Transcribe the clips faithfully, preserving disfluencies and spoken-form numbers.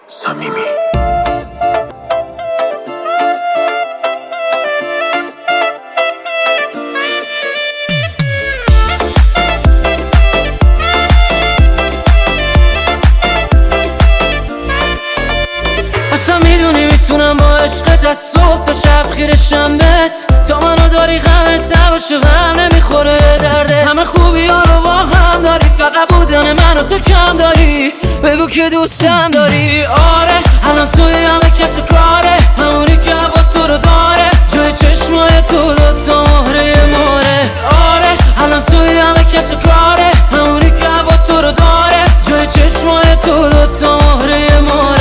صمیمی. اصلا میدونی میتونم با عشقت از صبح تا شب خیرشم بهت، تا منو داری غمت نباشه غم نمیخوره درده. همه خوبی ها رو با هم داری، فقط بودن منو تو کم داری. بگو که دوستم داری. آره الان توی همه کس و کاره، همونی که هوا تو رو داره، جای چشمای تو دوتا مهره ماره. آره الان توی همه کس و کاره، همونی که هوا تو رو داره، جای چشمای تو دوتا مهره ماره.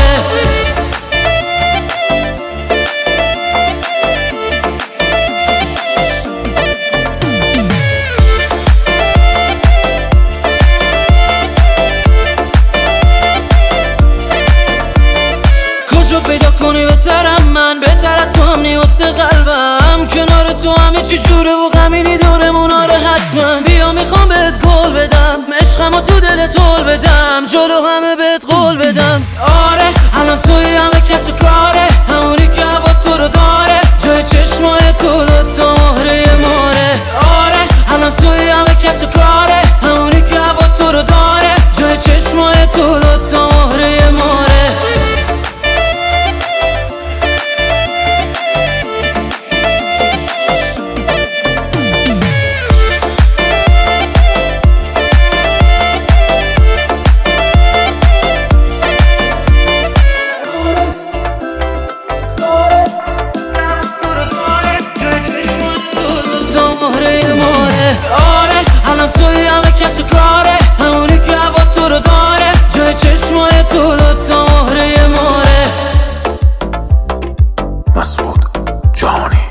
کجا پیدا کنی بهترم من، بهتر تو همنی واسه قلبم. کنار تو همه چی جوره و غمینی دورمون. آره حتما بیا میخوام بهت گل بدم، عشقمو تو دل طول بدم، جلو همه بهت قول بدم. آره الان توی همه کس و کاره، همونی که هوا تو رو داره، جای چشمای تو دوتا مهره ماره. آره الان توی همه کس و کاره، همونی که هوا تو رو داره، جای چشمای تو دوتا مهره ماره. آره الان توی همه کس و کاره، همونی که هوا تو رو داره، جای چشمای تو دوتا مهره ماره. مسعود جهانی.